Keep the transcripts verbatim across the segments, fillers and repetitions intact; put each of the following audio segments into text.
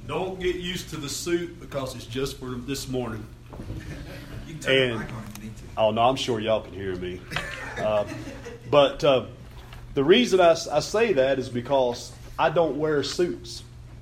Don't get used to the suit because it's just for this morning. You can turn And, the mic on if you need to. oh, no, I'm sure y'all can hear me. Uh, but uh, the reason I, I say that is because I don't wear suits.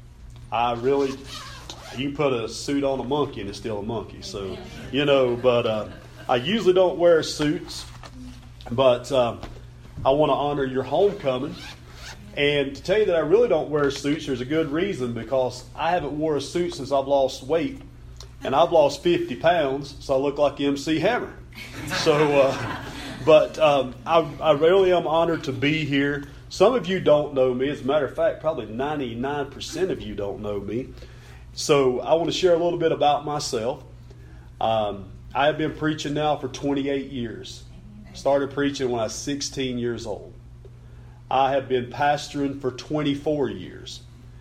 I really, you can put a suit on a monkey and it's still a monkey. So, you know, but uh, I usually don't wear suits. But uh, I want to honor your homecoming. And to tell you that I really don't wear suits, there's a good reason, because I haven't worn a suit since I've lost weight. And I've lost fifty pounds, so I look like M C Hammer. So, uh, but um, I, I really am honored to be here. Some of you don't know me. As a matter of fact, probably ninety-nine percent of you don't know me. So I want to share a little bit about myself. Um, I have been preaching now for twenty-eight years. Started preaching when I was sixteen years old. I have been pastoring for twenty-four years.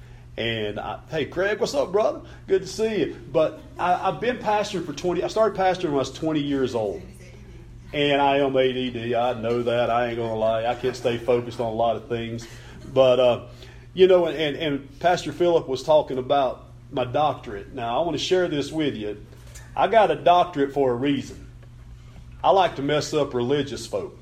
And, I, hey, Craig, what's up, brother? Good to see you. But I, I've been pastoring for twenty, I started pastoring when I was twenty years old. And I am A D D. I know that. I ain't going to lie. I can't stay focused on a lot of things. But, uh, you know, and, and Pastor Philip was talking about my doctorate. Now, I want to share this with you. I got a doctorate for a reason. I like to mess up religious folk.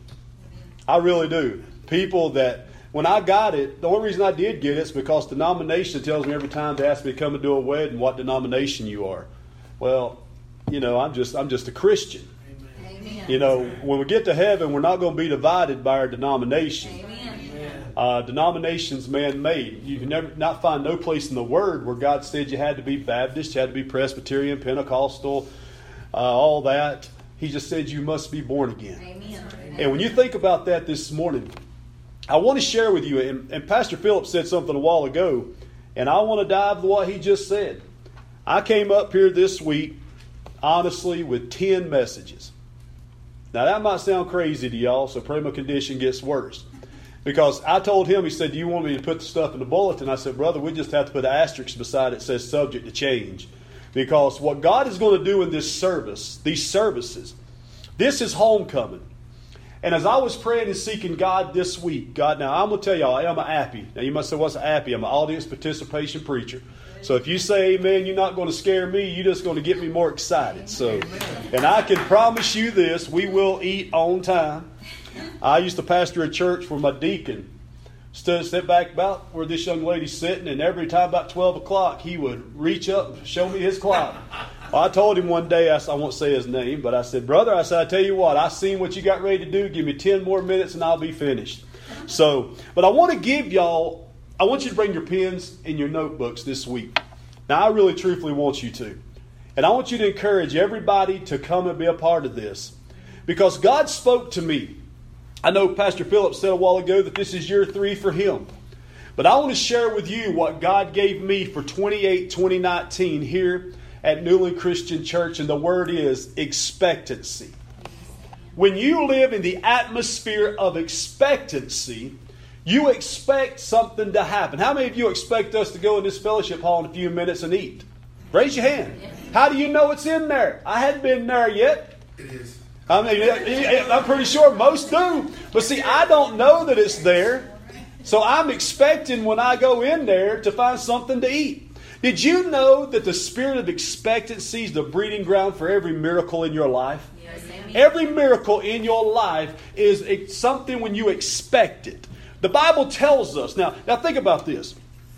I really do. People that, when I got it, the only reason I did get it is because denomination tells me every time they ask me to come and do a wedding what denomination you are. Well, you know, I'm just I'm just a Christian. Amen. You know, when we get to heaven, we're not going to be divided by our denomination. Amen. Uh, denomination's man-made. You can never not find no place in the Word where God said you had to be Baptist, you had to be Presbyterian, Pentecostal, uh, all that. He just said you must be born again. Amen. And when you think about that this morning, I want to share with you, and, and Pastor Philip said something a while ago, and I want to dive into what he just said. I came up here this week, honestly, with ten messages. Now, that might sound crazy to y'all, so pray my condition gets worse. Because I told him, he said, do you want me to put the stuff in the bulletin? I said, brother, we just have to put an asterisk beside it that says subject to change. Because what God is going to do in this service, these services, this is homecoming. And as I was praying and seeking God this week, God, now I'm going to tell y'all, I am an appy. Now you must say, what's an appy? I'm an audience participation preacher. So if you say amen, you're not going to scare me. You're just going to get me more excited. So, and I can promise you this, we will eat on time. I used to pastor a church where my deacon stood, stepped back about where this young lady's sitting, and every time about twelve o'clock, he would reach up and show me his clock. Well, I told him one day, I, I won't say his name, but I said, brother, I said, I tell you what, I seen what you got ready to do. Give me ten more minutes and I'll be finished. So, but I want to give y'all, I want you to bring your pens and your notebooks this week. Now, I really truthfully want you to. And I want you to encourage everybody to come and be a part of this. Because God spoke to me. I know Pastor Philip said a while ago that this is year three for him. But I want to share with you what God gave me for twenty-eight twenty nineteen here at Newland Christian Church, and the word is expectancy. When you live in the atmosphere of expectancy, you expect something to happen. How many of you expect us to go in this fellowship hall in a few minutes and eat? Raise your hand. How do you know it's in there? I hadn't been there yet. It is. I mean, I'm pretty sure most do. But see, I don't know that it's there. So I'm expecting when I go in there to find something to eat. Did you know that the spirit of expectancy is the breeding ground for every miracle in your life? Yes, every miracle in your life is something when you expect it. The Bible tells us. Now, now think about this.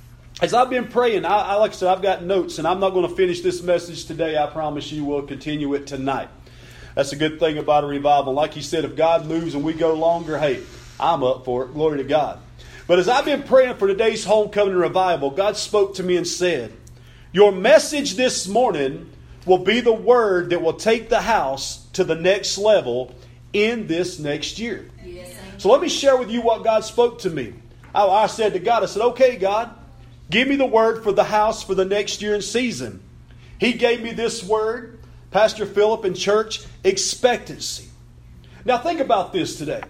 As I've been praying, I, I like I said, I've got notes, and I'm not going to finish this message today. I promise you we'll continue it tonight. That's a good thing about a revival. Like he said, if God moves and we go longer, hey, I'm up for it. Glory to God. But as I've been praying for today's homecoming revival, God spoke to me and said, your message this morning will be the word that will take the house to the next level in this next year. Yes. So let me share with you what God spoke to me. I, I said to God, I said, okay, God, give me the word for the house for the next year and season. He gave me this word, Pastor Philip in church, expectancy. Now think about this today.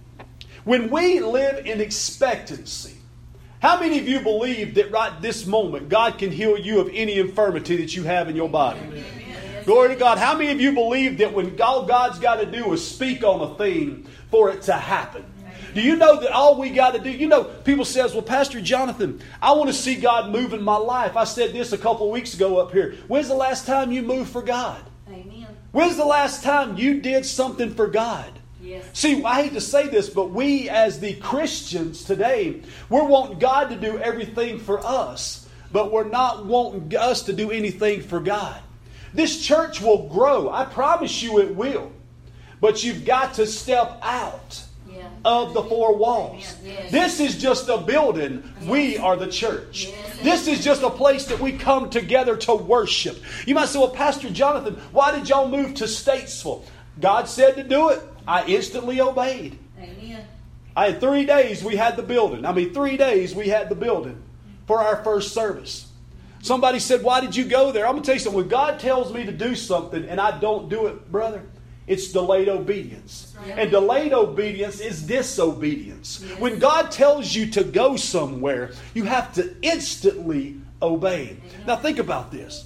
When we live in expectancy, how many of you believe that right this moment God can heal you of any infirmity that you have in your body? Amen. Glory to God. How many of you believe that when all God's got to do is speak on a thing for it to happen? Do you know that all we got to do, you know, people says, well, Pastor Jonathan, I want to see God move in my life. I said this a couple of weeks ago up here. When's the last time you moved for God? Amen. When's the last time you did something for God? Yes. See, I hate to say this, but we as the Christians today, we're wanting God to do everything for us, but we're not wanting us to do anything for God. This church will grow. I promise you it will. But you've got to step out Yeah. of the four walls. Yes. This is just a building. We are the church. Yes. This is just a place that we come together to worship. You might say, well, Pastor Jonathan, why did y'all move to Statesville? God said to do it. I instantly obeyed. Amen. I had three days we had the building. I mean, three days we had the building for our first service. Somebody said, why did you go there? I'm going to tell you something. When God tells me to do something and I don't do it, brother, it's delayed obedience. Right. And delayed obedience is disobedience. Yes. When God tells you to go somewhere, you have to instantly obey. Amen. Now think about this.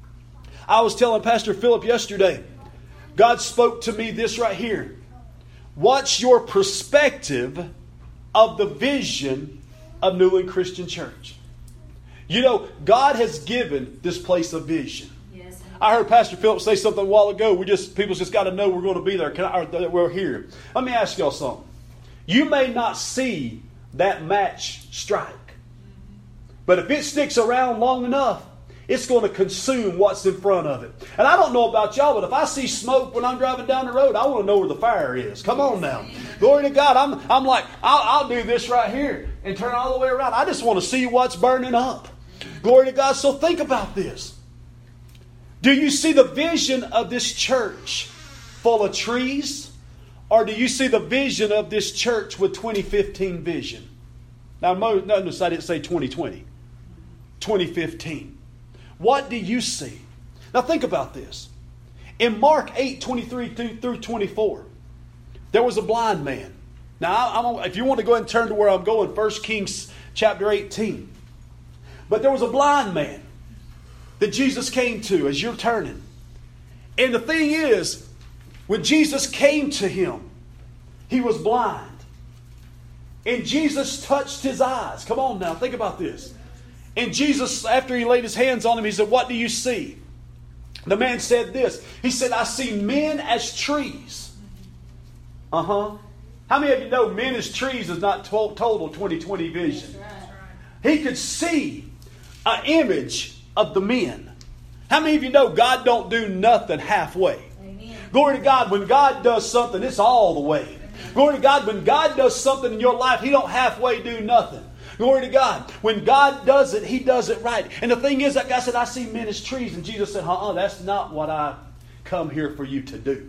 I was telling Pastor Philip yesterday, God spoke to me this right here. What's your perspective of the vision of Newland Christian Church? You know, God has given this place a vision. Yes. I heard Pastor Philip say something a while ago. We just people just got to know we're going to be there. Can I, or that we're here. Let me ask y'all something. You may not see that match strike, but if it sticks around long enough, it's going to consume what's in front of it. And I don't know about y'all, but if I see smoke when I'm driving down the road, I want to know where the fire is. Come on now. Glory to God. I'm, I'm like, I'll, I'll do this right here and turn all the way around. I just want to see what's burning up. Glory to God. So think about this. Do you see the vision of this church full of trees? Or do you see the vision of this church with twenty fifteen vision? Now, notice I didn't say twenty twenty. twenty fifteen. What do you see? Now think about this. In Mark eight, twenty-three through twenty-four, there was a blind man. Now, I'm, if you want to go ahead and turn to where I'm going, First Kings chapter eighteen. But there was a blind man that Jesus came to as you're turning. And the thing is, when Jesus came to him, he was blind. And Jesus touched his eyes. Come on now, think about this. And Jesus, after he laid his hands on him, he said, what do you see? The man said this. He said, I see men as trees. Uh-huh. How many of you know men as trees is not total twenty twenty vision? That's right. He could see an image of the men. How many of you know God don't do nothing halfway? Amen. Glory to God, when God does something, it's all the way. Glory to God, when God does something in your life, He don't halfway do nothing. Glory to God. When God does it, He does it right. And the thing is, that guy said, I see men as trees. And Jesus said, uh-uh, that's not what I come here for you to do.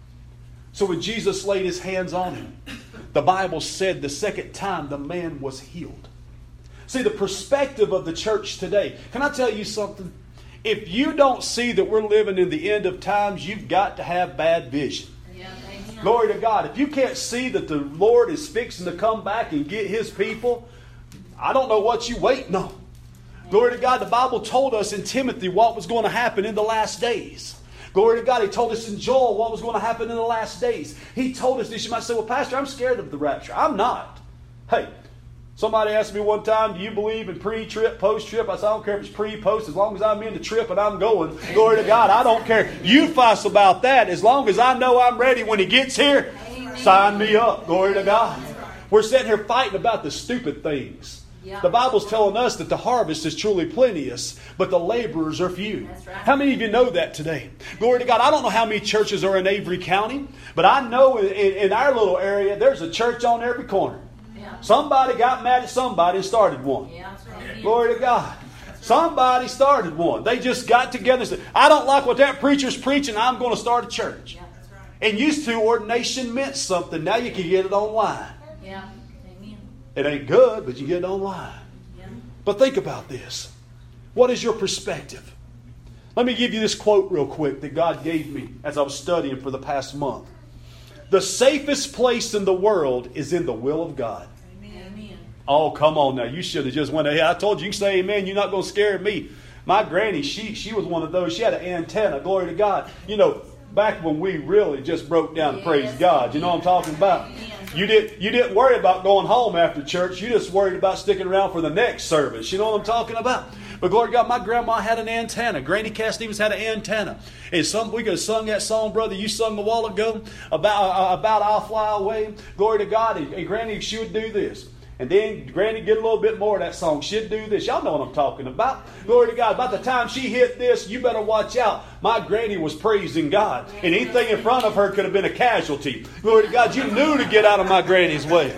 So when Jesus laid His hands on him, the Bible said the second time the man was healed. See, the perspective of the church today. Can I tell you something? If you don't see that we're living in the end of times, you've got to have bad vision. Yeah, amen. Glory to God. If you can't see that the Lord is fixing to come back and get His people, I don't know what you waiting on. Glory to God. The Bible told us in Timothy what was going to happen in the last days. Glory to God. He told us in Joel what was going to happen in the last days. He told us this. You might say, well, Pastor, I'm scared of the rapture. I'm not. Hey, somebody asked me one time, do you believe in pre-trip, post-trip? I said, I don't care if it's pre, post, as long as I'm in the trip and I'm going. Glory to God. I don't care. You fuss about that. As long as I know I'm ready when He gets here, Amen. sign me up. Glory to God. We're sitting here fighting about the stupid things. Yeah. The Bible's telling us that the harvest is truly plenteous, but the laborers are few. That's right. How many of you know that today? Glory to God. I don't know how many churches are in Avery County, but I know in, in our little area, there's a church on every corner. Yeah. Somebody got mad at somebody and started one. Yeah, that's right. Glory to God. Somebody started one. They just got together and said, I don't like what that preacher's preaching. I'm going to start a church. Yeah, that's right. And used to, ordination meant something. Now you can get it online. Yeah, amen. It ain't good, but you get it online. Yeah. But think about this. What is your perspective? Let me give you this quote real quick that God gave me as I was studying for the past month. The safest place in the world is in the will of God. Amen. Oh, come on now. You should have just went ahead. I told you, you can say amen. You're not going to scare me. My granny, she she was one of those. She had an antenna. Glory to God. You know, back when we really just broke down to praise Yes. God. You know what I'm talking about? Amen. You, did, you didn't worry about going home after church. You just worried about sticking around for the next service. You know what I'm talking about? But glory to God, my grandma had an antenna. Granny Cass Stevens had an antenna. And some we could have sung that song, brother, you sung a while ago, about, uh, about I'll Fly Away. Glory to God. And, and Granny, she would do this. And then Granny get a little bit more of that song. She'd do this. Y'all know what I'm talking about. Glory to God. About the time she hit this, you better watch out. My granny was praising God. And anything in front of her could have been a casualty. Glory to God. You knew to get out of my granny's way.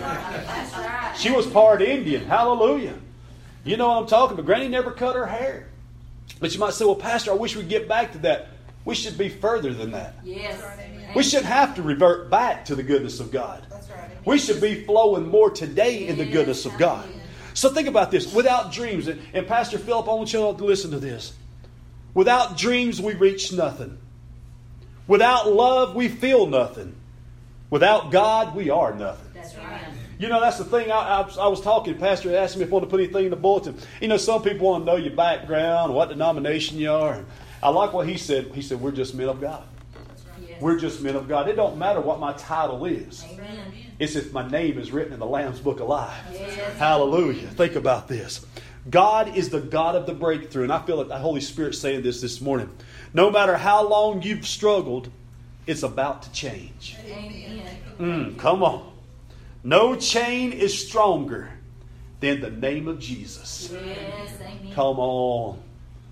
She was part Indian. Hallelujah. You know what I'm talking about. Granny never cut her hair. But you might say, well, Pastor, I wish we'd get back to that. We should be further than that. Yes. We shouldn't have to revert back to the goodness of God. We should be flowing more today in the goodness of God. So think about this. Without dreams, and, and Pastor Philip, I want you all to listen to this. Without dreams, we reach nothing. Without love, we feel nothing. Without God, we are nothing. That's right. You know, that's the thing. I, I, I was talking, Pastor asked me if I wanted to put anything in the bulletin. You know, some people want to know your background, what denomination you are. I like what he said. He said, we're just men of God. Yes. We're just men of God. It don't matter what my title is. Amen. It's if my name is written in the Lamb's Book of Life. Yes. Hallelujah. Think about this. God is the God of the breakthrough. And I feel like the Holy Spirit's saying this this morning. No matter how long you've struggled, it's about to change. Amen. Mm, come on. No chain is stronger than the name of Jesus. Yes. Amen. Come on.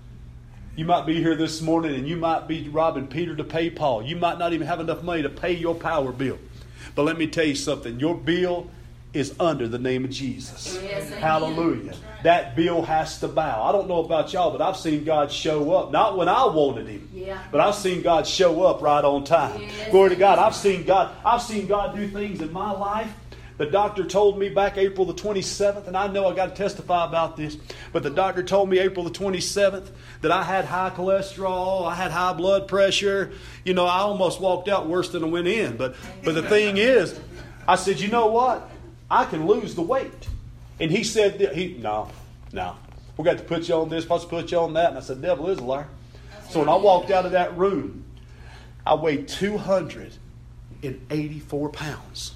You might be here this morning and you might be robbing Peter to pay Paul. You might not even have enough money to pay your power bill. But let me tell you something. Your bill is under the name of Jesus. Yes, amen. Hallelujah. That bill has to bow. I don't know about y'all, but I've seen God show up. Not when I wanted Him. Yeah. But I've seen God show up right on time. Yes. Glory to God. I've seen God. I've seen God do things in my life. The doctor told me back April the twenty-seventh, and I know I got to testify about this, but the doctor told me April the twenty-seventh that I had high cholesterol, I had high blood pressure. You know, I almost walked out worse than I went in. But but the thing is, I said, you know what? I can lose the weight. And he said, that he no, no. We got to put you on this, supposed to put you on that. And I said, devil is a liar. So when I walked out of that room, I weighed two hundred eighty-four pounds.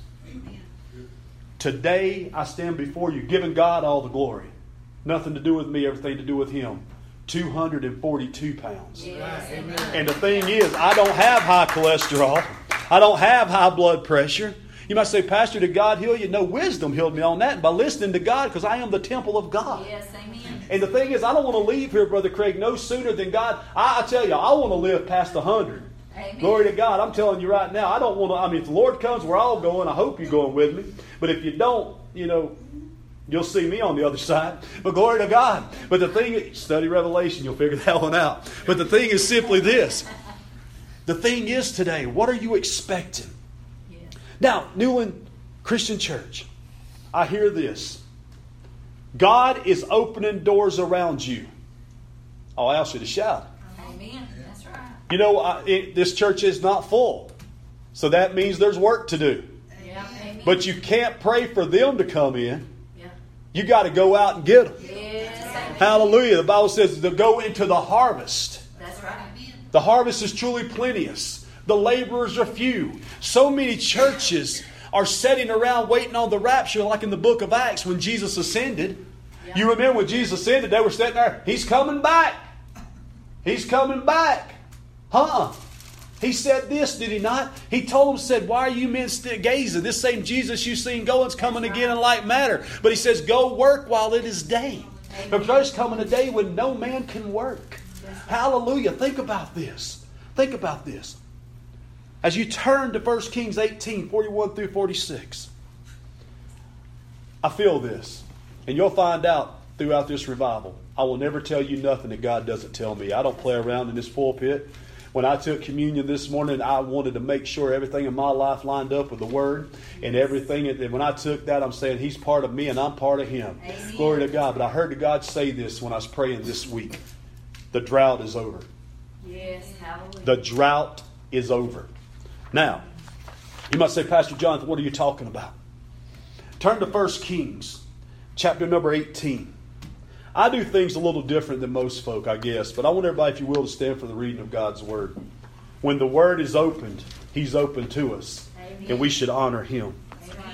Today, I stand before you, giving God all the glory. Nothing to do with me, everything to do with Him. two hundred forty-two pounds. Yes. Amen. And the thing is, I don't have high cholesterol. I don't have high blood pressure. You might say, Pastor, did God heal you? No, wisdom healed me on that. And by listening to God, because I am the temple of God. Yes. Amen. And the thing is, I don't want to leave here, Brother Craig, no sooner than God. I, I tell you, I want to live past one hundred. Amen. Glory to God. I'm telling you right now, I don't want to, I mean, if the Lord comes, we're all going. I hope you're going with me. But if you don't, you know, you'll see me on the other side. But glory to God. But the thing is, study Revelation, you'll figure that one out. But the thing is simply this. The thing is today, what are you expecting? Yes. Now, Newland Christian Church, I hear this. God is opening doors around you. I'll ask you to shout. Amen. That's right. You know, I, it, this church is not full. So that means there's work to do. Yeah. Amen. But you can't pray for them to come in. Yeah. You got to go out and get them. Yes. Amen. Hallelujah. The Bible says to go into the harvest. That's right. The harvest is truly plenteous. The laborers are few. So many churches are sitting around waiting on the rapture, like in the book of Acts when Jesus ascended. Yeah. You remember when Jesus ascended, they were sitting there, He's coming back. He's coming back. Huh? He said this, did He not? He told them, said, why are you men still gazing? This same Jesus you've seen going's coming again in like matter. But He says, go work while it is day. Because there's coming a day when no man can work. Hallelujah. Think about this. Think about this. As you turn to First Kings eighteen, forty-one through forty-six, I feel this. And you'll find out throughout this revival. I will never tell you nothing that God doesn't tell me. I don't play around in this pulpit. When I took communion this morning, I wanted to make sure everything in my life lined up with the Word and everything. And when I took that, I'm saying He's part of me and I'm part of Him. Amen. Glory to God. But I heard God say this when I was praying this week. The drought is over. Yes. Hallelujah. The drought is over. Now, you might say, Pastor Jonathan, what are you talking about? Turn to First Kings, chapter number eighteen. I do things a little different than most folk, I guess. But I want everybody, if you will, to stand for the reading of God's Word. When the Word is opened, He's opened to us. Amen. And we should honor Him. Amen.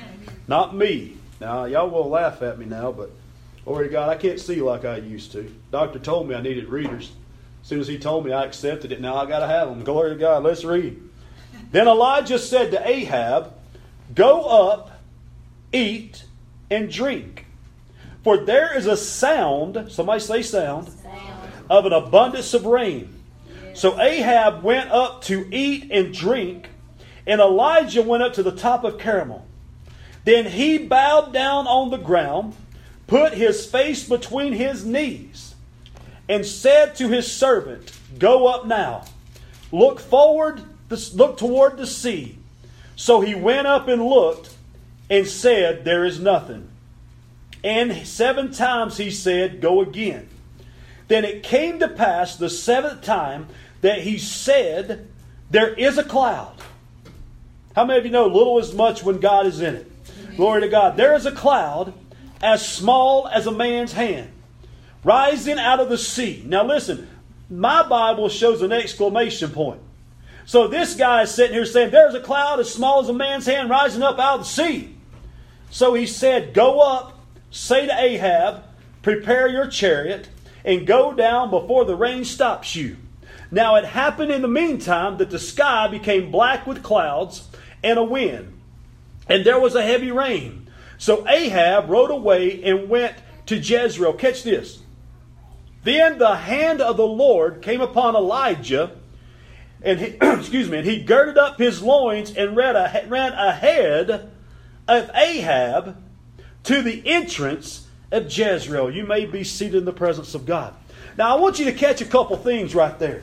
Not me. Now, y'all will laugh at me now, but glory to God, I can't see like I used to. Doctor told me I needed readers. As soon as he told me, I accepted it. Now I got to have them. Glory to God. Let's read. Then Elijah said to Ahab, "Go up, eat, and drink. For there is a sound," somebody say sound, Sound. "of an abundance of rain." So Ahab went up to eat and drink, and Elijah went up to the top of Carmel. Then he bowed down on the ground, put his face between his knees, and said to his servant, "Go up now, look forward, look toward the sea." So he went up and looked, and said, "There is nothing." And seven times he said, "Go again." Then it came to pass the seventh time that he said, "There is a cloud." How many of you know little is much when God is in it? Amen. Glory to God. There is a cloud as small as a man's hand, rising out of the sea. Now listen, my Bible shows an exclamation point. So this guy is sitting here saying, there's a cloud as small as a man's hand rising up out of the sea. So he said, "Go up, say to Ahab, prepare your chariot, and go down before the rain stops you." Now it happened in the meantime that the sky became black with clouds and a wind, and there was a heavy rain. So Ahab rode away and went to Jezreel. Catch this. Then the hand of the Lord came upon Elijah, and he, excuse me, and he girded up his loins and ran, a, ran ahead of Ahab to the entrance of Jezreel. You may be seated in the presence of God. Now I want you to catch a couple things right there.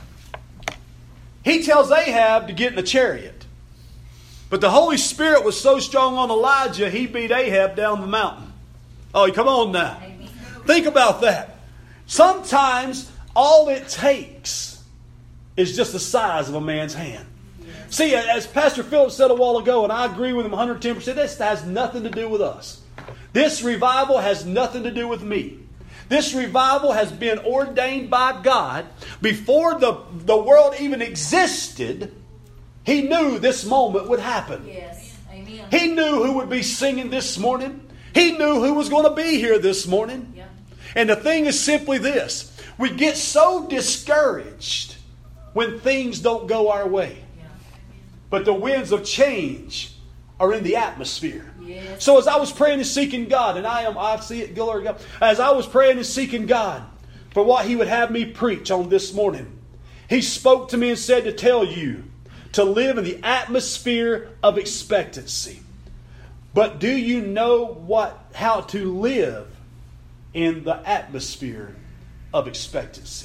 He tells Ahab to get in the chariot. But the Holy Spirit was so strong on Elijah, he beat Ahab down the mountain. Oh, come on now. Amen. Think about that. Sometimes all it takes is just the size of a man's hand. See, as Pastor Philip said a while ago, and I agree with him one hundred ten percent, this has nothing to do with us. This revival has nothing to do with me. This revival has been ordained by God. Before the, the world even existed, He knew this moment would happen. Yes. Amen. He knew who would be singing this morning. He knew who was going to be here this morning. Yeah. And the thing is simply this. We get so discouraged when things don't go our way. Yeah. But the winds of change are in the atmosphere. Yes. So as I was praying and seeking God, and I am, I see it, glory to God. As I was praying and seeking God for what He would have me preach on this morning, He spoke to me and said to tell you to live in the atmosphere of expectancy. But do you know what, how to live in the atmosphere of expectancy?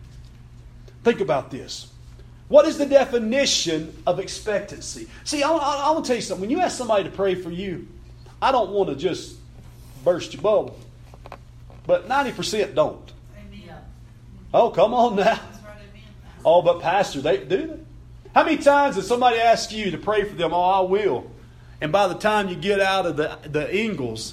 Think about this. What is the definition of expectancy? See, I, I, I want to tell you something. When you ask somebody to pray for you, I don't want to just burst your bubble. But ninety percent don't. Amen. Oh, come on now. That's right, amen. Oh, but Pastor, they do that. How many times does somebody ask you to pray for them? Oh, I will. And by the time you get out of the, the Ingles,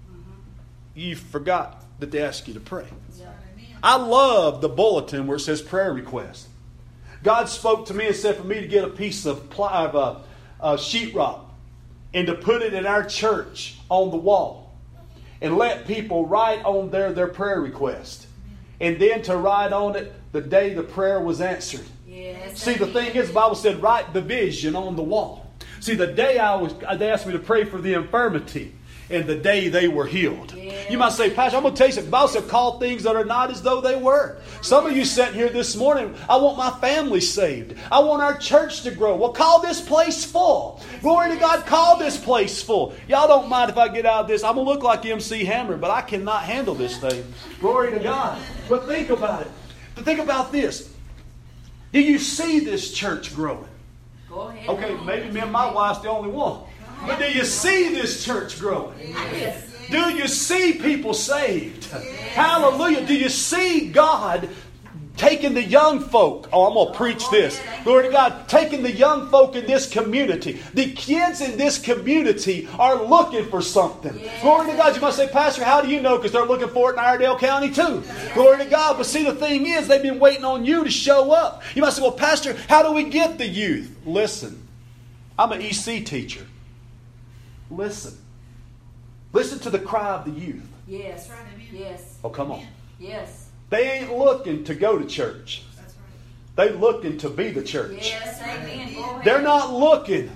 you forgot that they asked you to pray. Yeah. I love the bulletin where it says prayer request. God spoke to me and said for me to get a piece of, ply, of uh, uh, sheetrock and to put it in our church on the wall and let people write on there their prayer request. And then to write on it the day the prayer was answered. Yes. See, the thing is, the Bible said, write the vision on the wall. See, the day I was, they asked me to pray for the infirmity, and the day they were healed. Yes. You might say, Pastor, I'm going to tell you something. The Bible said, call things that are not as though they were. Some of you sitting here this morning, I want my family saved. I want our church to grow. Well, call this place full. Glory to God, call this place full. Y'all don't mind if I get out of this. I'm going to look like M C Hammer, but I cannot handle this thing. Glory to God. But think about it. But think about this. Do you see this church growing? Go ahead. Okay, maybe me and my wife's the only one. But do you see this church growing? Yes. Do you see people saved? Hallelujah. Do you see God taking the young folk? Oh, I'm going to preach this. Glory to God. Taking the young folk in this community. The kids in this community are looking for something. Glory to God. You might say, Pastor, how do you know? Because they're looking for it in Iredell County too. Glory to God. But see, the thing is, they've been waiting on you to show up. You might say, well, Pastor, how do we get the youth? Listen, I'm an E C teacher. listen. Listen to the cry of the youth. Yes. That's right, amen. Yes. Oh, come on. Amen. Yes. They ain't looking to go to church. That's right. They looking to be the church. Yes. Amen. Go ahead. They're not looking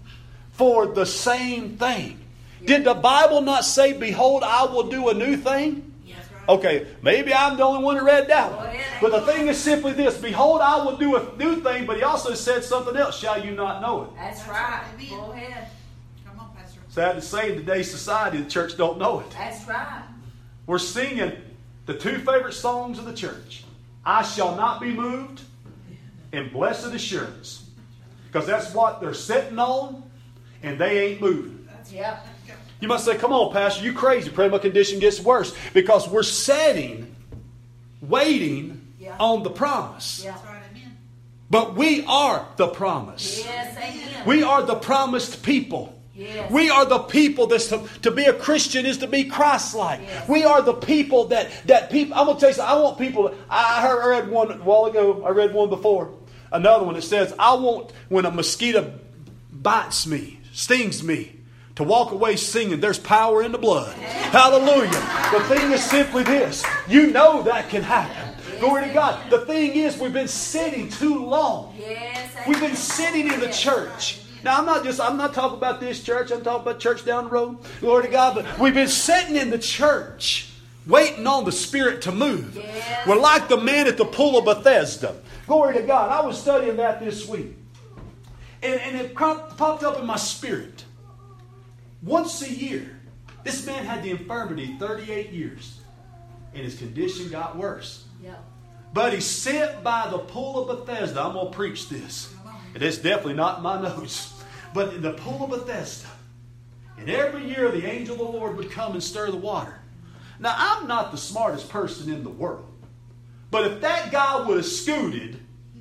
for the same thing. Did the Bible not say, behold, I will do a new thing? That's right. Okay, maybe I'm the only one that read that Go one. ahead. But the thing is simply this. Behold, I will do a new thing. But he also said something else. Shall you not know it? That's That's right. right. Go ahead. Come on, Pastor. Sad to say, in today's society, the church don't know it. That's right. We're singing the two favorite songs of the church. I shall not be moved and blessed assurance. Because that's what they're sitting on and they ain't moving. Yep. You must say, come on, Pastor, you crazy. Pray my condition gets worse. Because we're sitting, waiting Yeah. on the promise. Yeah. That's right, amen. But we are the promise. Yes. Amen. We are the promised people. Yes. We are the people that's to, to be a Christian is to be Christ-like. Yes. We are the people that, that people, I'm going to tell you something. I want people, to, I heard, I read one a while ago, I read one before, another one that says, I want when a mosquito bites me, stings me, to walk away singing, there's power in the blood. Hallelujah. The thing is simply this. You know that can happen. Glory to God. The thing is, we've been sitting too long. Yes. We've been Amen. sitting in the Yes. church. Now, I'm not just, I'm not talking about this church. I'm talking about church down the road. Glory to God. But we've been sitting in the church, waiting on the Spirit to move. Yes. We're like the man at the pool of Bethesda. Glory to God. I was studying that this week. And, and it popped up in my spirit. Once a year, this man had the infirmity thirty-eight years. And his condition got worse. Yep. But he sat by the pool of Bethesda. I'm going to preach this. And it's definitely not in my notes. But in the pool of Bethesda. And every year the angel of the Lord would come and stir the water. Now, I'm not the smartest person in the world. But if that guy would have scooted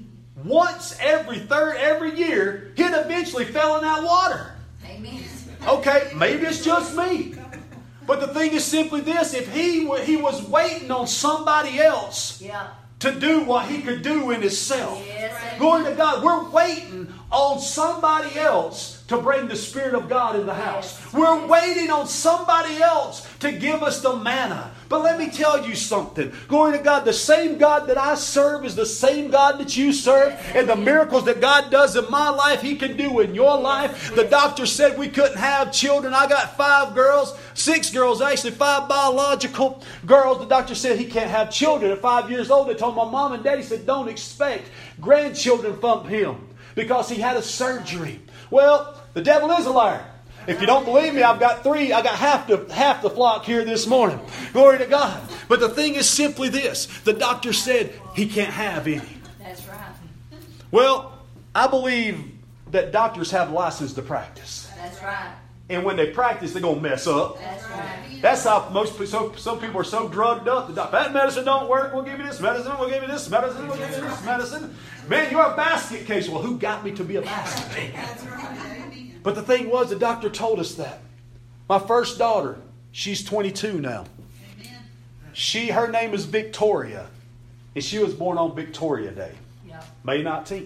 once every third, every year, he'd eventually fell in that water. Amen. Okay, maybe it's just me. But the thing is simply this. If he, he was waiting on somebody else Yeah. to do what he could do in himself. Yes. Amen. Glory to God. We're waiting on somebody else to bring the Spirit of God in the house. Yes. We're waiting on somebody else to give us the manna. But let me tell you something. Glory to God. The same God that I serve is the same God that you serve. And the miracles that God does in my life, He can do in your life. The doctor said we couldn't have children. I got five girls. Six girls, actually five biological girls. The doctor said he can't have children at five years old. They told my mom and daddy, said, don't expect grandchildren from him because he had a surgery. Well, the devil is a liar. If you don't believe me, I've got three, I got half the half the flock here this morning. Glory to God. But the thing is simply this. The doctor said he can't have any. That's right. Well, I believe that doctors have license to practice. That's right. And when they practice, they're going to mess up. That's right. That's how most so, some people are so drugged up. The doctor, that medicine don't work. We'll give you this medicine. We'll give you this medicine. We'll give you this medicine. Man, you're a basket case. Well, who got me to be a basket case? That's right, amen. But the thing was, the doctor told us that. My first daughter, she's twenty-two now. Amen. She, her name is Victoria, and she was born on Victoria Day, Yeah. May nineteenth.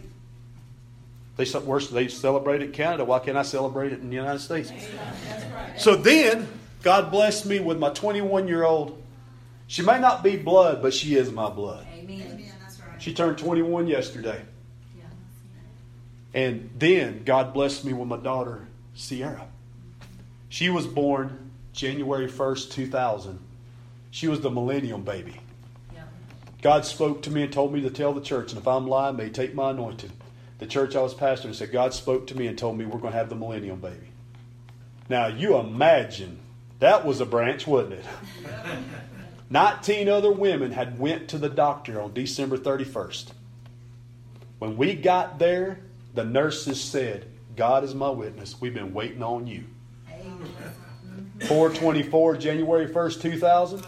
They ce- worse, they celebrate it in Canada. Why can't I celebrate it in the United States? That's right. So then, God blessed me with my twenty-one-year-old. She may not be blood, but she is my blood. Amen. Amen. That's right. She turned twenty-one yesterday. Yeah. And then God blessed me with my daughter, Sierra. She was born January first, two thousand. She was the millennium baby. Yeah. God spoke to me and told me to tell the church, and if I'm lying, may take my anointing. The church I was pastoring said, God spoke to me and told me we're going to have the millennium baby. Now, you imagine, that was a branch, wasn't it? nineteen other women had went to the doctor on December thirty-first. When we got there, the nurses said, God is my witness. We've been waiting on you. Amen. four twenty-four, January first, two thousand.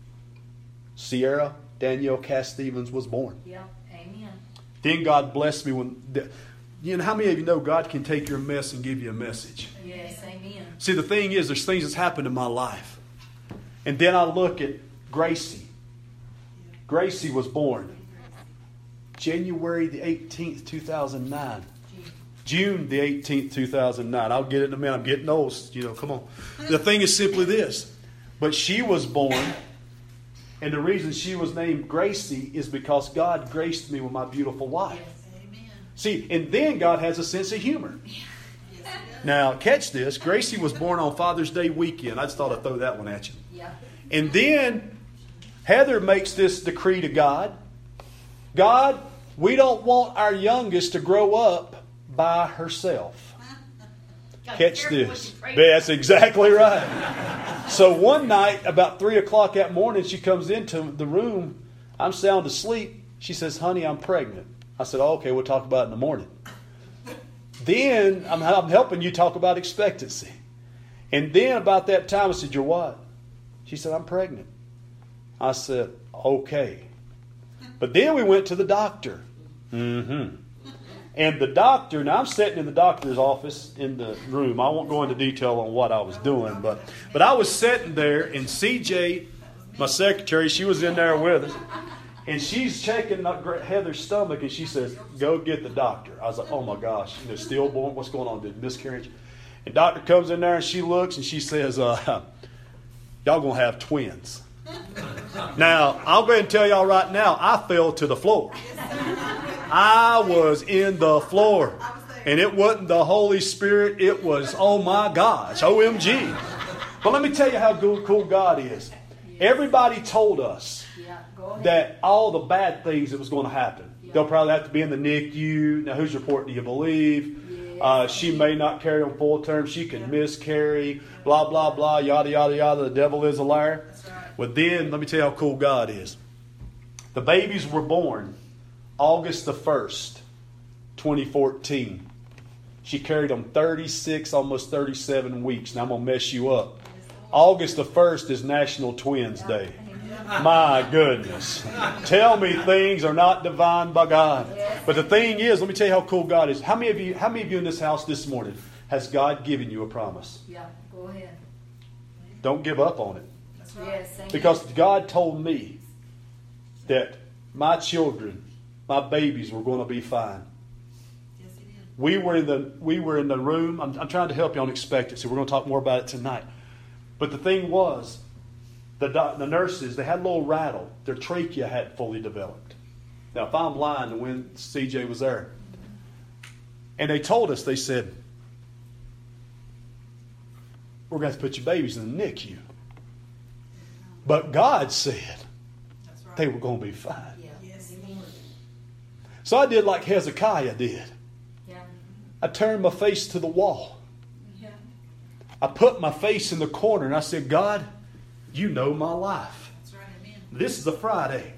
Sierra Danielle Cass Stevens was born. Yeah. Amen. Then God blessed me when, the, you know, how many of you know God can take your mess and give you a message? Yes. Amen. See, the thing is, there's things that's happened in my life. And then I look at Gracie. Gracie was born January the eighteenth, two thousand nine. June the eighteenth, two thousand nine. I'll get it in a minute. I'm getting old. You know, come on. The thing is simply this. But she was born, and the reason she was named Gracie is because God graced me with my beautiful wife. Amen. See, and then God has a sense of humor. Yes, he does. Now, catch this. Gracie was born on Father's Day weekend. I just thought I'd throw that one at you. Yeah. And then Heather makes this decree to God. God, we don't want our youngest to grow up by herself. Catch this. That's exactly right. So one night, about three o'clock that morning, she comes into the room. I'm sound asleep. She says, honey, I'm pregnant. I said, oh, okay, we'll talk about it in the morning. Then I'm, I'm helping you talk about expectancy. And then about that time, I said, you're what? She said, I'm pregnant. I said, okay. But then we went to the doctor. Mm-hmm. And the doctor, now I'm sitting in the doctor's office in the room. I won't go into detail on what I was doing, but but I was sitting there, and C J, my secretary, she was in there with us, and she's checking Heather's stomach, and she says, go get the doctor. I was like, oh my gosh, you know, stillborn, what's going on? Did miscarriage? And doctor comes in there, and she looks, and she says, uh, y'all going to have twins. Now, I'll go ahead and tell y'all right now, I fell to the floor. I was in the floor. And it wasn't the Holy Spirit. It was, oh my gosh, O M G. But let me tell you how good, cool God is. Everybody told us Yeah. Go ahead. that all the bad things that was going to happen. They'll probably have to be in the N I C U. Now, whose report do you believe? Uh, she may not carry on full term. She can miscarry. Blah, blah, blah. Yada, yada, yada. The devil is a liar. That's right. Well, then, let me tell you how cool God is. The babies were born August the first, twenty fourteen. She carried them thirty-six, almost thirty-seven weeks. Now, I'm going to mess you up. August the first is National Twins Day. My goodness. Tell me things are not divine by God. But the thing is, let me tell you how cool God is. How many of you, how many of you in this house this morning has God given you a promise? Yeah. Go ahead. Don't give up on it. That's right. Yes. Amen. Because God told me that my children, my babies were going to be fine. Yes, he did. We were in the we were in the room. I'm, I'm trying to help you on expectancy. We're going to talk more about it tonight. But the thing was, the doc, the nurses, they had a little rattle. Their trachea hadn't fully developed. Now, if I'm lying, when C J was there, and they told us, they said, we're going to have to put your babies in the N I C U. But God said That's right. they were going to be fine. Yeah. Yes, Amen. So I did like Hezekiah did. Yeah. I turned my face to the wall. Yeah. I put my face in the corner and I said, God, you know my life. That's right. Amen. This is a Friday.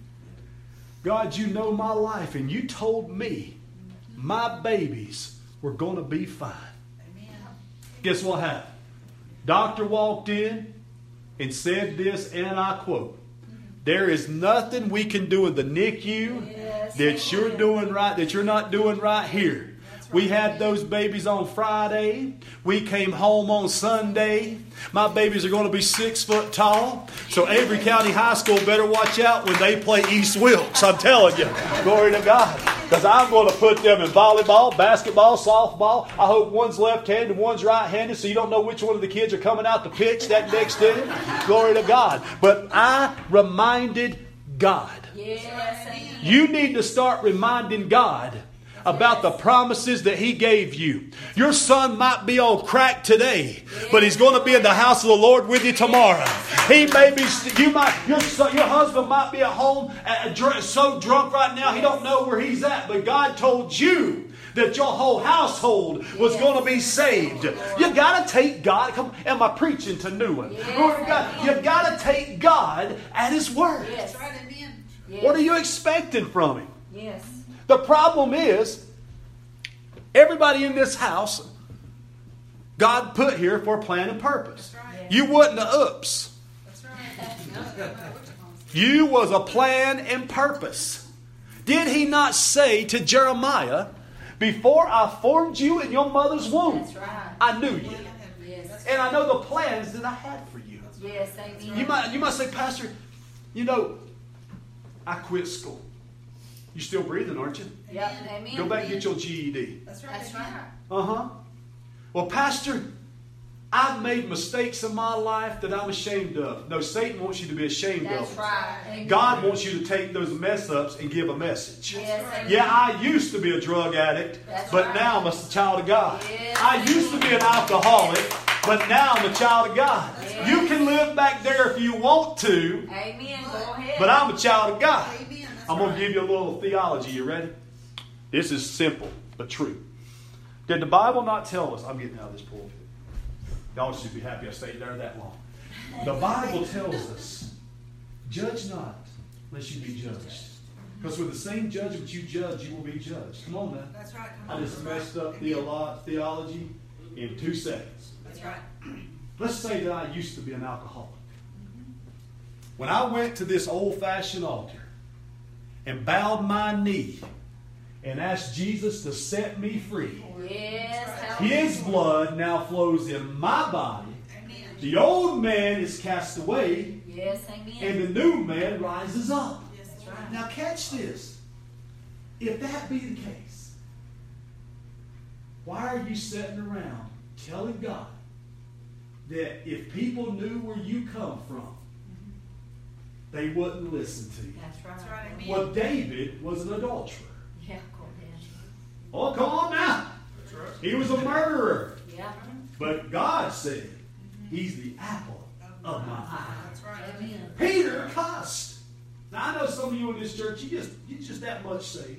God, you know my life, and you told me my babies were going to be fine. Amen. Guess what happened? Doctor walked in and said this, and I quote, there is nothing we can do in the N I C U Yes. that you're doing right, that you're not doing right here. We had those babies on Friday. We came home on Sunday. My babies are going to be six foot tall. So Avery County High School better watch out when they play East Wilkes. I'm telling you. Glory to God. Because I'm going to put them in volleyball, basketball, softball. I hope one's left-handed and one's right-handed, so you don't know which one of the kids are coming out to pitch that next inning. Glory to God. But I reminded God. Yes. Amen. You need to start reminding God about the promises that He gave you. Your son might be on crack today, but he's going to be in the house of the Lord with you tomorrow. He may be, you might, your son, your husband might be at home uh, dr- so drunk right now he don't know where he's at, but God told you that your whole household was going to be saved. You got to take God. Come, am I preaching to new one? Lord God, you got to take God at His word. Yes. That's right. Amen. Yes. What are you expecting from Him? Yes. The problem is, everybody in this house, God put here for a plan and purpose. That's right. You wasn't a oops. That's right. You was a plan and purpose. Did He not say to Jeremiah, before I formed you in your mother's womb, That's right. I knew you. Yes. And I know the plans that I had for you. Yes. Amen. You might, you might say, Pastor, you know, I quit school. You still breathing, aren't you? Yep. Amen. Go back and get your G E D. That's right. That's right. Uh-huh. Well, Pastor, I've made mistakes in my life that I'm ashamed of. No, Satan wants you to be ashamed That's of. right. Amen. God wants you to take those mess ups and give a message. Yes, amen. Yeah, I used to be a drug addict, That's but right. now I'm a child of God. Yes. I used to be an alcoholic, but now I'm a child of God. Yes. You can live back there if you want to, Amen. Go ahead. but I'm a child of God. Amen. That's I'm going right. to give you a little theology. You ready? This is simple, but true. Did the Bible not tell us? I'm getting out of this pulpit. Y'all should be happy I stayed there that long. The Bible tells us, judge not, lest you be judged. Because with the same judgment you judge, you will be judged. Come on now. That's right. Come I on. just That's messed right. up theolo- theology in two seconds. That's right. Let's say that I used to be an alcoholic. When I went to this old-fashioned altar and bowed my knee and asked Jesus to set me free, Yes. His hallelujah. blood now flows in my body. Amen. The old man is cast away, Yes. Amen. and the new man rises up. Yes, that's right. Now catch this. If that be the case, why are you sitting around telling God that if people knew where you come from, they wouldn't listen to you? That's right. That's right. Amen. Well, David was an adulterer. Yeah. Go ahead. Oh, come on now. He was a murderer. Yeah. But God said, he's the apple of my eye. That's right. Amen. Peter cussed. Now, I know some of you in this church, you just you just that much saved.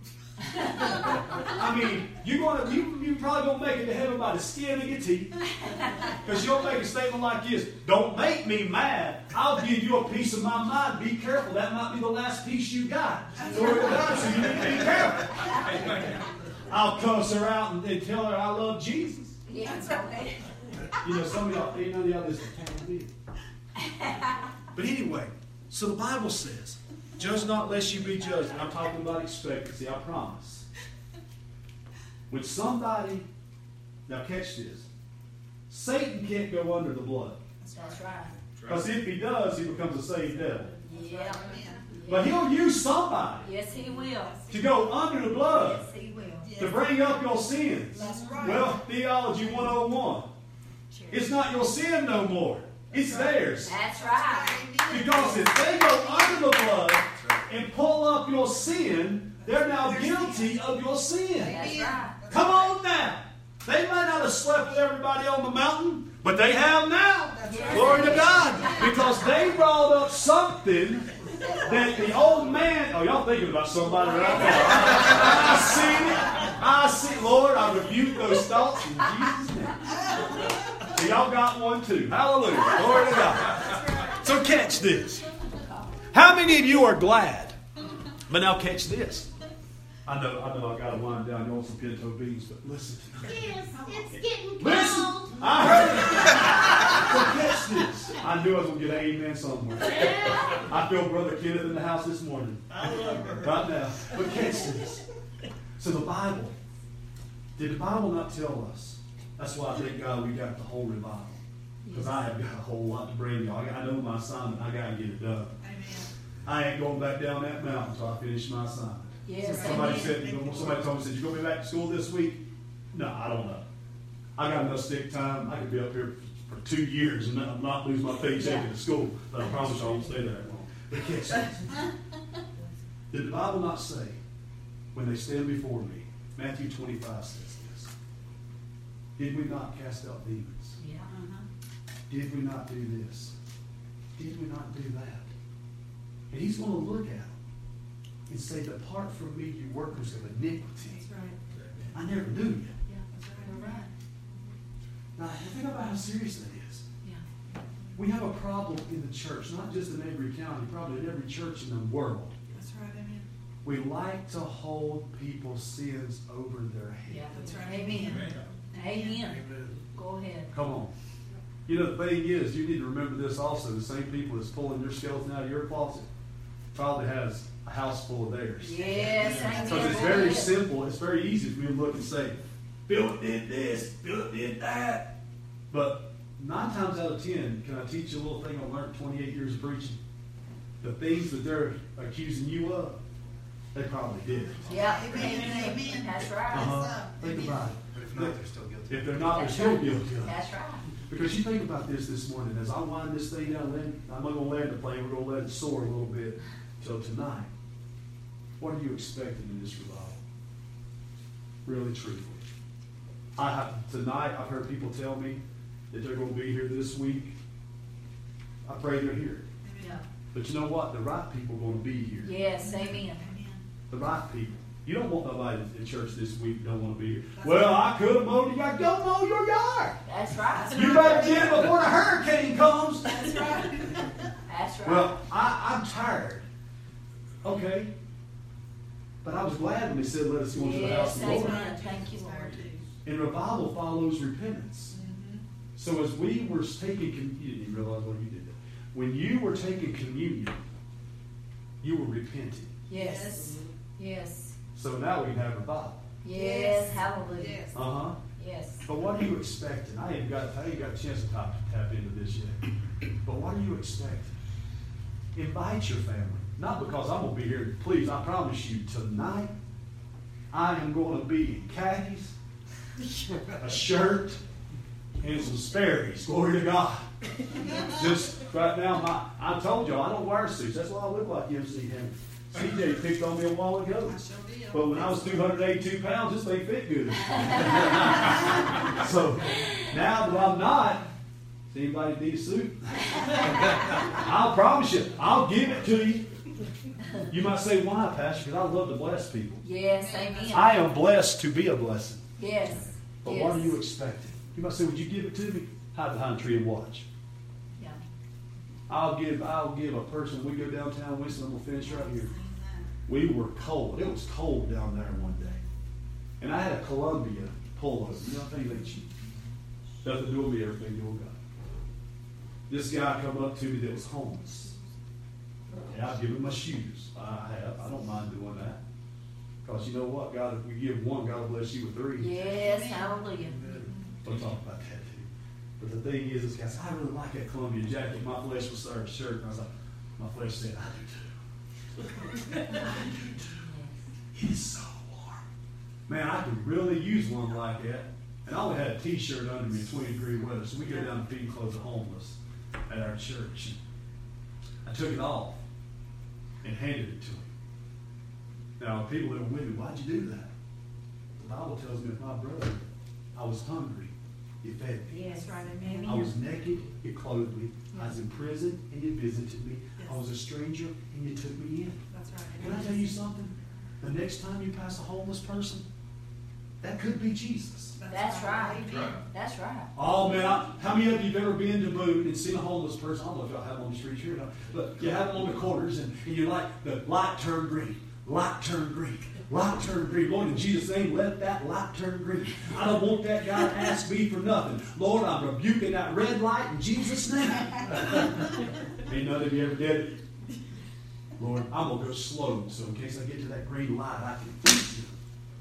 I mean, you're gonna you you probably gonna make it to heaven by the skin of your teeth. Because you'll make a statement like this: don't make me mad. I'll give you a piece of my mind. Be careful. That might be the last piece you got. Glory to God, so you need to be careful. I'll cuss her out and, and tell her I love Jesus. Yeah. That's right. You know, some of y'all, ain't none of y'all just can't be. But anyway, so the Bible says, judge not lest you be judged. And I'm talking about expectancy, I promise. When somebody, now catch this, Satan can't go under the blood. That's right. Because if he does, he becomes a saved devil. Yeah. Amen. But he'll use somebody Yes, he will. to go under the blood Yes, he will. to bring up your sins. That's right. Well, Theology one oh one. It's not your sin no more. It's theirs. That's right. Because if they go under the blood and pull up your sin, they're now guilty of your sin. That's right. Come on now. They might not have slept with everybody on the mountain, but they have now. Yes. Glory to God. Because they brought up something that the old man, oh, y'all thinking about somebody right now. I see it. I see, Lord, I rebuke those thoughts in Jesus' name. So y'all got one too. Hallelujah. Glory to God. So catch this. How many of you are glad? But now catch this. I know, I know I got to wind down. You want some pinto beans, but listen to me. Yes, it's getting cold. Listen. I heard it. So catch this. I knew I was going to get an amen somewhere. I feel Brother Kenneth in the house this morning. Right now. But catch this. So the Bible. Did the Bible not tell us? That's why I thank God we got the whole revival. Because I have got a whole lot to bring y'all. I know my assignment. I got to get it done. Amen. I ain't going back down that mountain until I finish my assignment. Yes, Somebody amen. said, you know, somebody told me, said, you going to be back to school this week? No, I don't know. I got enough sick time. I could be up here for two years and not, not lose my paycheck at the school. But I promise I won't stay there that long. But catch this. Did the Bible not say, when they stand before me, Matthew twenty-five says this, did we not cast out demons? Yeah. Did we not do this? Did we not do that? And he's going to look at them and say, depart from me, you workers of iniquity. That's right. I never knew you. Yeah. That's right. Now, think about how serious that is. Yeah. We have a problem in the church, not just in every county, probably in every church in the world. That's right. Amen. We like to hold people's sins over their head. Yeah. That's right. Amen. Amen. Go ahead. Come on. You know, the thing is, you need to remember this also. The same people that's pulling your skeleton out of your closet probably has a house full of theirs. Yes, amen. Because it's Go very ahead. simple. It's very easy for me to look and say, Bill did this, Bill did that. But nine times out of ten, can I teach you a little thing I learned twenty-eight years of preaching? The things that they're accusing you of, They probably did. Yeah, Amen. amen. Amen. That's right. Uh-huh. Think about it. But if not, they're still guilty. If they're not, they're That's still right. guilty of it. That's right. Because you think about this this morning, as I wind this thing down, Lynn, I'm not going to land the plane, we're going to let it soar a little bit till tonight. What are you expecting in this revival? Really, truthfully. I have, tonight, I've heard people tell me that they're going to be here this week. I pray they're here. Yeah. But you know what? The right people are going to be here. Yes, amen. Amen. The right people. You don't want nobody in church this week who don't want to be here. Well, I could have mowed. You got to go mow your yard. That's right. You better get it before the hurricane comes. That's right. That's right. Well, I, I'm tired. Okay. But I was glad when they said, let us go into the house Yes, of the Lord. amen. Thank you, Lord. And revival follows repentance. Mm-hmm. So as we were taking communion, you realize what you did there. When you were taking communion, you were repenting. Yes. Yes. So now we can have revival. Yes. Hallelujah. Yes. Uh-huh. Yes. But what are you expecting? I ain't got I ain't got a chance to tap, tap into this yet. But what are you expecting? Invite your family. Not because I'm going to be here. Please, I promise you, tonight I am going to be in khakis, a shirt, and some Sperry's. Glory to God. Just right now, my I told y'all I don't wear suits. That's why I look like M C Hammer. C J picked on me a while ago. I sure did. But when I was two hundred eighty-two pounds, this thing fit good. So now that I'm not, does anybody need a suit? I'll promise you, I'll give it to you. You might say, why, Pastor? Because I love to bless people. Yes, amen. I am blessed to be a blessing. Yes. But yes. what are you expecting? You might say, would you give it to me? Hide behind a tree and watch. Yeah. I'll give I'll give a person, we go downtown Winston, I'm going to finish right here. We were cold. It was cold down there one day. And I had a Columbia pullover. You know, things ain't cheap. Nothing to do with me, everything to do with God. This guy come up to me that was homeless. And I'll give him my shoes. I have. I don't mind doing that. Because you know what? God, if we give one, God will bless you with three. Yes, hallelujah. We'll talk about that too. But the thing is, this guy said, I really like that Columbia jacket. My flesh was served shirt. And I was like, my flesh said, I do too. I do too. It is so warm. Man, I could really use one like that. And I only had a t-shirt under me in twenty degree weather. So we go down to feed and clothe the homeless at our church. I took it off and handed it to him. Now, people that were with me, why'd you do that? The Bible tells me if my brother, I was hungry, you fed me. Yes, right, I amen. was naked, you clothed me. I was in prison, and you visited me. I was a stranger, and you took me in. That's right. Can I tell you something? The next time you pass a homeless person, that could be Jesus. That's right. Amen. That's right. Oh man, I, how many of you have ever been to Boone and seen a homeless person? I don't know if y'all have them on the streets here or not, but you have them on the corners and, and you're like, the light turned green, light turned green, light turned green. Lord, in Jesus' name, let that light turn green. I don't want that guy to ask me for nothing. Lord, I'm rebuking that red light in Jesus' name. Ain't none of you ever did it. Lord, I'm going to go slow so in case I get to that green light, I can fix you.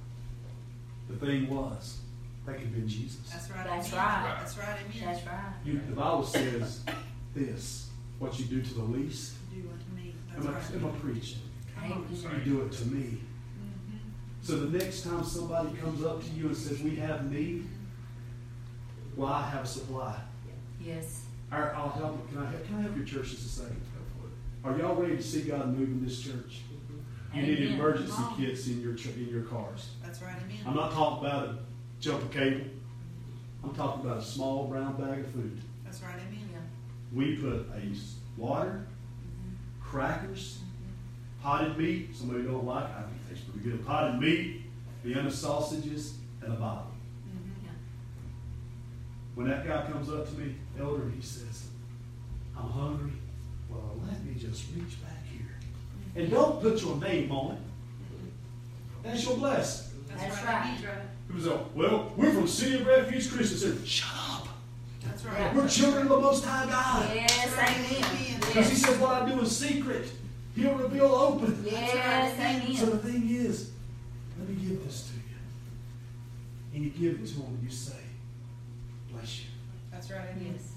The thing was, that could have been Jesus. That's right. That's amen. right. That's right. Amen. That's right. You, the Bible says this, what you do to the least. Do unto me. That's Am I, right. am I preaching? Come on. Amen. You do it to me. Mm-hmm. So the next time somebody comes up to you and says, we have need, well, I have a supply. Yes. Our, I'll help, can, I, can I help your church just a second? Are y'all ready to see God move in this church? You need Amen. emergency Come on. kits in your, ch- in your cars. That's right. Amen. I'm not talking about a jumper cable. I'm talking about a small brown bag of food. That's right. Amen. Yeah. We put a water, crackers, potted meat. Somebody don't like. I think it tastes pretty good. Potted meat, Vienna sausages, and a Bible. Mm-hmm. Yeah. When that guy comes up to me, elder, he says, "I'm hungry." Well, let me just reach back here, and don't put your name on it. That's your blessing. That's right. right. Amen. He was like, "Well, we're from City of Refuge Christian Center." Shut up. That's right. Yeah. We're children of the Most High God. Yes, amen. Because he Yes. says, what I do in secret, he'll reveal open. Yes, So the amen. thing is, let me give this to you. And you give it to him and you say, bless you. That's right. Amen. Yes.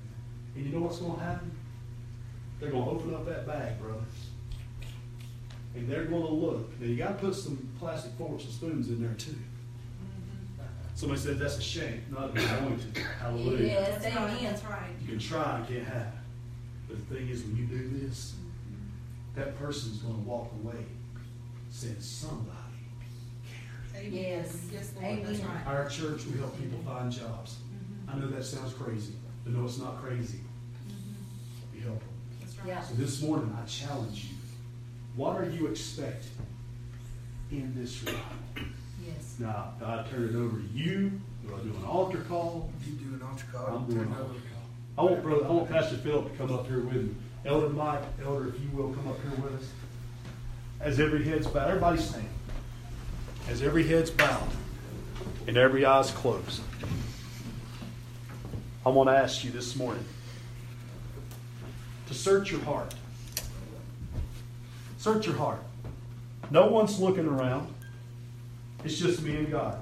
And you know what's going to happen? They're going to open up that bag, brother. and they're going to look. Now, you got to put some plastic forks and spoons in there, too. Somebody said that's a shame, not an anointing. Hallelujah. Yes, That's right, amen. that's right. You can try, you can't have it. But the thing is, when you do this, that person's going to walk away saying somebody cared. Amen. Yes. Yes, Lord, that's Amen. right. Our church, we help people find jobs. I know that sounds crazy, but no, it's not crazy. We help them. That's right. Yeah. So this morning, I challenge you. What are you expecting in this revival? Yes. Now, do I turn it over to you? Do I do an altar call? You do an altar call. I'm doing turn an it altar over. call. I want brother, I want Pastor Philip to come up here with me. Elder Mike, Elder, if you will, come up here with us. As every head's bowed, everybody stand. As every head's bowed and every eye's closed, I want to ask you this morning to search your heart. Search your heart. No one's looking around. It's just me and God.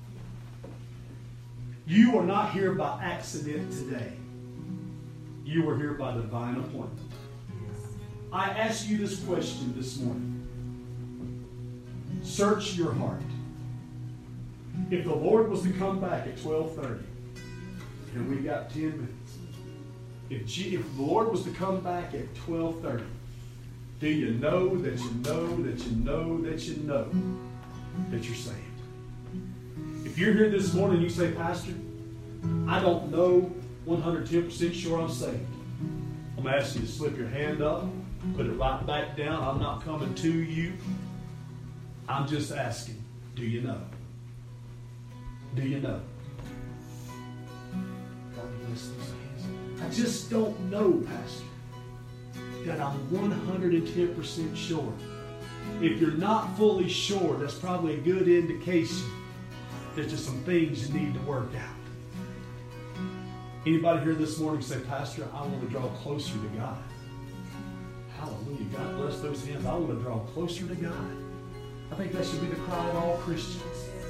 You are not here by accident today. You were here by divine appointment. I ask you this question this morning. Search your heart. If the Lord was to come back at twelve thirty, and we got ten minutes, if, G, if the Lord was to come back at twelve thirty, do you know that you know that you know that you know that you're saved? If you're here this morning and you say, Pastor, I don't know one hundred ten percent sure I'm saved, I'm going to ask you to slip your hand up, put it right back down. I'm not coming to you. I'm just asking, do you know? Do you know? God bless those hands. I just don't know, Pastor, that I'm one hundred ten percent sure. If you're not fully sure, that's probably a good indication that there's some things you need to work out. Anybody here this morning say, Pastor, I want to draw closer to God. Hallelujah. God bless those hands. I want to draw closer to God. I think that should be the cry of all Christians.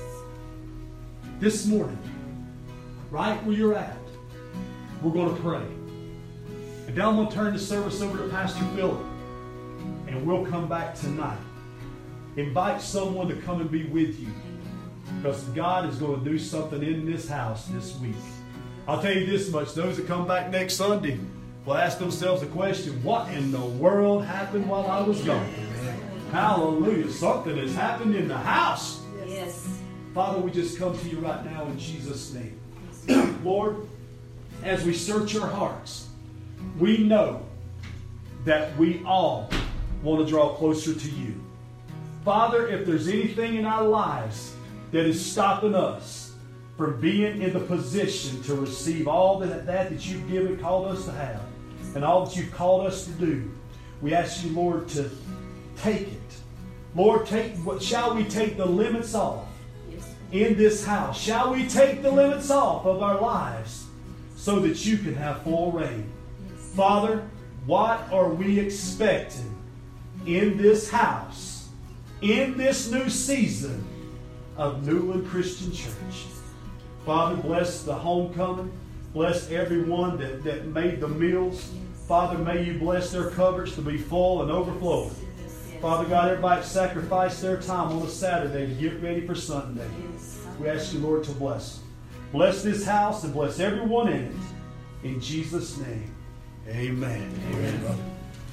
This morning, right where you're at, we're going to pray. And now I'm going to turn the service over to Pastor Philip. And we'll come back tonight. Invite someone to come and be with you. Because God is going to do something in this house this week. I'll tell you this much. Those that come back next Sunday will ask themselves the question, what in the world happened while I was gone? Hallelujah. Something has happened in the house. Yes. Father, we just come to you right now in Jesus' name. Lord, as we search our hearts, we know that we all want to draw closer to you. Father, if there's anything in our lives that is stopping us from being in the position to receive all that, that that you've given, called us to have, and all that you've called us to do, we ask you, Lord, to take it. Lord, take what shall we take the limits off Yes. in this house? Shall we take the limits off of our lives so that you can have full reign? Yes. Father, what are we expecting in this house, in this new season of Newland Christian Church? Father, bless the homecoming. Bless everyone that, that made the meals. Father, may you bless their cupboards to be full and overflowing. Father God, everybody sacrifice their time on a Saturday to get ready for Sunday. We ask you, Lord, to bless. Bless this house and bless everyone in it. In Jesus' name, amen. Amen, brother.